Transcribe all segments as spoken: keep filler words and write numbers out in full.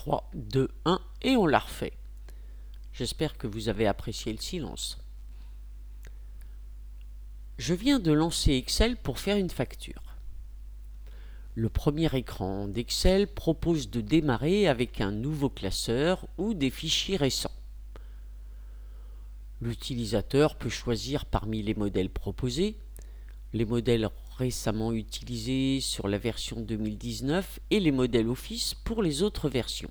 trois, deux, un et on la refait. J'espère que vous avez apprécié le silence. Je viens de lancer Excel pour faire une facture. Le premier écran d'Excel propose de démarrer avec un nouveau classeur ou des fichiers récents. L'utilisateur peut choisir parmi les modèles proposés, les modèles récemment utilisés sur la version deux mille dix-neuf et les modèles Office pour les autres versions.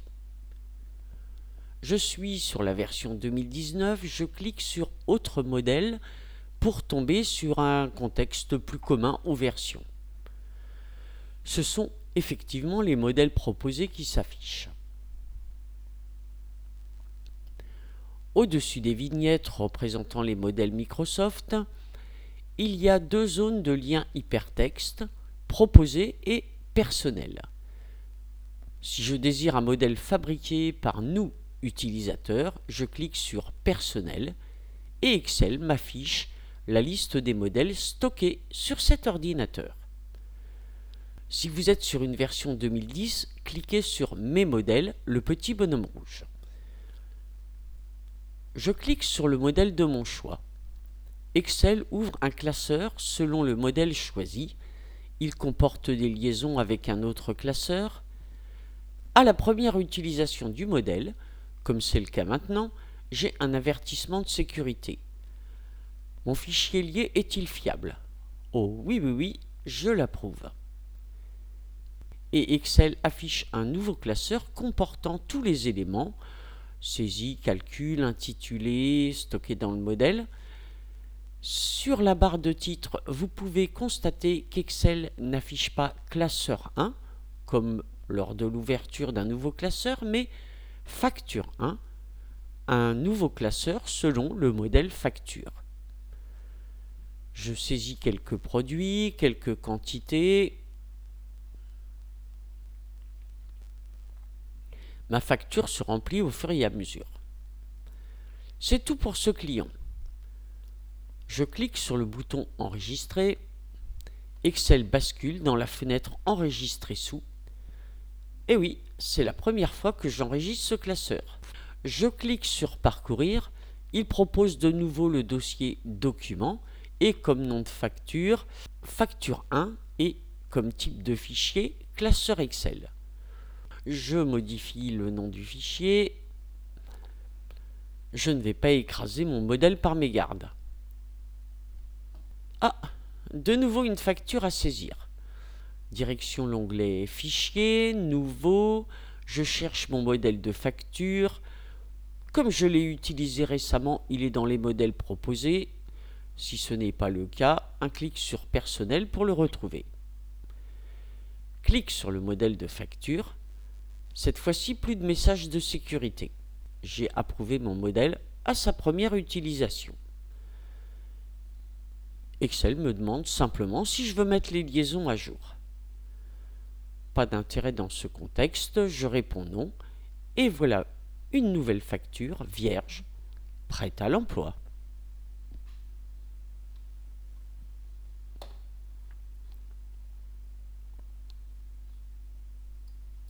Je suis sur la version deux mille dix-neuf, je clique sur Autres modèles pour tomber sur un contexte plus commun aux versions. Ce sont effectivement les modèles proposés qui s'affichent. Au-dessus des vignettes représentant les modèles Microsoft, il y a deux zones de lien hypertexte, proposé et personnel. Si je désire un modèle fabriqué par nous, utilisateurs, je clique sur Personnel et Excel m'affiche la liste des modèles stockés sur cet ordinateur. Si vous êtes sur une version deux mille dix, cliquez sur Mes modèles, le petit bonhomme rouge. Je clique sur le modèle de mon choix. Excel ouvre un classeur selon le modèle choisi. Il comporte des liaisons avec un autre classeur. À la première utilisation du modèle, comme c'est le cas maintenant, j'ai un avertissement de sécurité. Mon fichier lié est-il fiable? Oh oui, oui, oui, je l'approuve. Et Excel affiche un nouveau classeur comportant tous les éléments, saisie, calcul, intitulé, stocké dans le modèle. Sur la barre de titre, vous pouvez constater qu'Excel n'affiche pas classeur un, comme lors de l'ouverture d'un nouveau classeur, mais facture un, un nouveau classeur selon le modèle facture. Je saisis quelques produits, quelques quantités. Ma facture se remplit au fur et à mesure. C'est tout pour ce client. Je clique sur le bouton Enregistrer. Excel bascule dans la fenêtre Enregistrer sous. Et oui, c'est la première fois que j'enregistre ce classeur. Je clique sur Parcourir. Il propose de nouveau le dossier Documents et comme nom de facture, Facture un et comme type de fichier, classeur Excel. Je modifie le nom du fichier. Je ne vais pas écraser mon modèle par mégarde. Ah, de nouveau une facture à saisir. Direction l'onglet Fichier, Nouveau. Je cherche mon modèle de facture. Comme je l'ai utilisé récemment, il est dans les modèles proposés. Si ce n'est pas le cas, un clic sur Personnel pour le retrouver. Clique sur le modèle de facture. Cette fois-ci, plus de message de sécurité. J'ai approuvé mon modèle à sa première utilisation. Excel me demande simplement si je veux mettre les liaisons à jour. Pas d'intérêt dans ce contexte, je réponds non, et voilà une nouvelle facture vierge, prête à l'emploi.